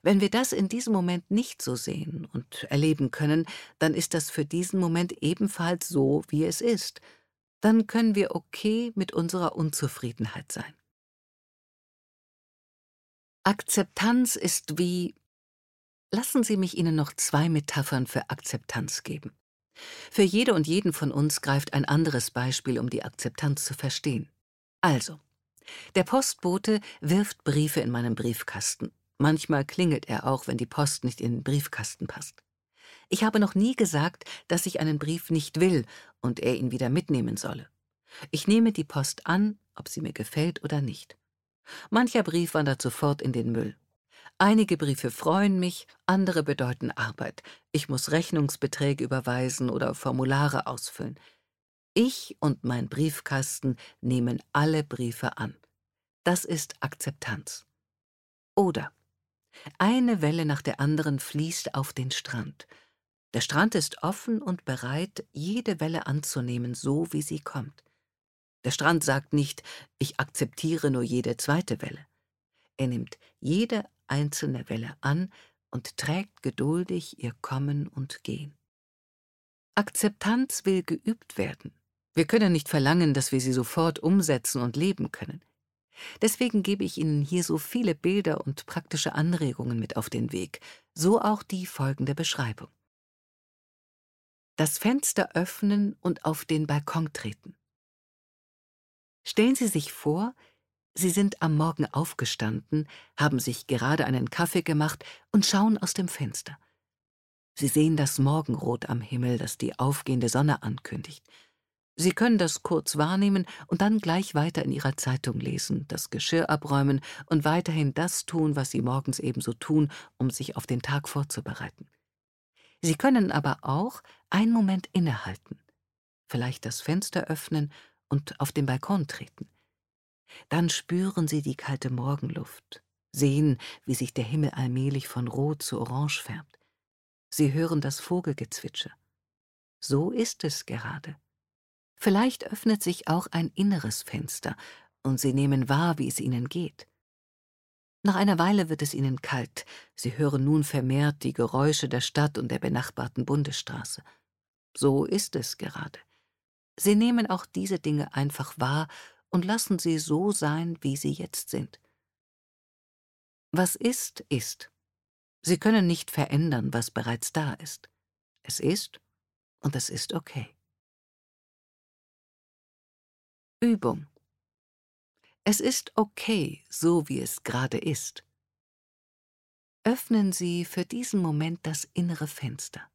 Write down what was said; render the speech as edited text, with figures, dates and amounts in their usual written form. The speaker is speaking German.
Wenn wir das in diesem Moment nicht so sehen und erleben können, dann ist das für diesen Moment ebenfalls so, wie es ist. Dann können wir okay mit unserer Unzufriedenheit sein. Akzeptanz ist wie Lassen Sie mich Ihnen noch 2 Metaphern für Akzeptanz geben. Für jede und jeden von uns greift ein anderes Beispiel, um die Akzeptanz zu verstehen. Also, der Postbote wirft Briefe in meinen Briefkasten. Manchmal klingelt er auch, wenn die Post nicht in den Briefkasten passt. Ich habe noch nie gesagt, dass ich einen Brief nicht will und er ihn wieder mitnehmen solle. Ich nehme die Post an, ob sie mir gefällt oder nicht. Mancher Brief wandert sofort in den Müll. Einige Briefe freuen mich, andere bedeuten Arbeit. Ich muss Rechnungsbeträge überweisen oder Formulare ausfüllen. Ich und mein Briefkasten nehmen alle Briefe an. Das ist Akzeptanz. Oder eine Welle nach der anderen fließt auf den Strand. Der Strand ist offen und bereit, jede Welle anzunehmen, so wie sie kommt. Der Strand sagt nicht, ich akzeptiere nur jede zweite Welle. Er nimmt jede einzelne Welle an und trägt geduldig ihr Kommen und Gehen. Akzeptanz will geübt werden. Wir können nicht verlangen, dass wir sie sofort umsetzen und leben können. Deswegen gebe ich Ihnen hier so viele Bilder und praktische Anregungen mit auf den Weg, so auch die folgende Beschreibung. Das Fenster öffnen und auf den Balkon treten. Stellen Sie sich vor, Sie sind am Morgen aufgestanden, haben sich gerade einen Kaffee gemacht und schauen aus dem Fenster. Sie sehen das Morgenrot am Himmel, das die aufgehende Sonne ankündigt. Sie können das kurz wahrnehmen und dann gleich weiter in Ihrer Zeitung lesen, das Geschirr abräumen und weiterhin das tun, was Sie morgens ebenso tun, um sich auf den Tag vorzubereiten. Sie können aber auch einen Moment innehalten, vielleicht das Fenster öffnen und auf den Balkon treten. Dann spüren Sie die kalte Morgenluft, sehen, wie sich der Himmel allmählich von Rot zu Orange färbt. Sie hören das Vogelgezwitscher. So ist es gerade. Vielleicht öffnet sich auch ein inneres Fenster und Sie nehmen wahr, wie es Ihnen geht. Nach einer Weile wird es Ihnen kalt. Sie hören nun vermehrt die Geräusche der Stadt und der benachbarten Bundesstraße. So ist es gerade. Sie nehmen auch diese Dinge einfach wahr und lassen sie so sein, wie sie jetzt sind. Was ist, ist. Sie können nicht verändern, was bereits da ist. Es ist und es ist okay. Übung. Es ist okay, so wie es gerade ist. Öffnen Sie für diesen Moment das innere Fenster.